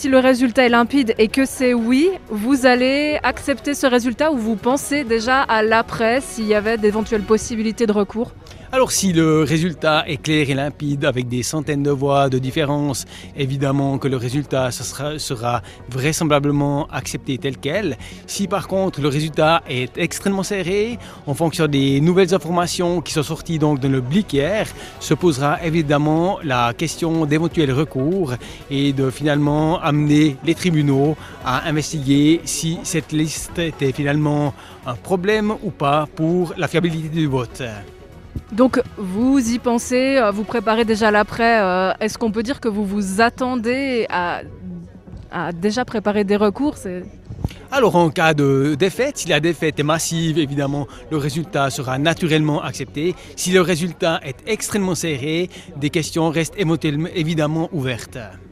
si le résultat est limpide et que c'est oui, vous allez accepter ce résultat ou vous pensez déjà à l'après s'il y avait d'éventuelles possibilités de recours? Alors si le résultat est clair et limpide avec des centaines de voix de différence, évidemment que le résultat sera vraisemblablement accepté tel quel. Si par contre le résultat est extrêmement serré, en fonction des nouvelles informations qui sont sorties donc dans le Blick hier, se posera évidemment la question d'éventuels recours et de finalement amener les tribunaux à investiguer si cette liste était finalement un problème ou pas pour la fiabilité du vote. Donc vous y pensez, vous préparez déjà l'après. Est-ce qu'on peut dire que vous vous attendez à déjà préparer des recours? Alors en cas de défaite, si la défaite est massive, évidemment, le résultat sera naturellement accepté. Si le résultat est extrêmement serré, des questions restent éventuellement évidemment ouvertes.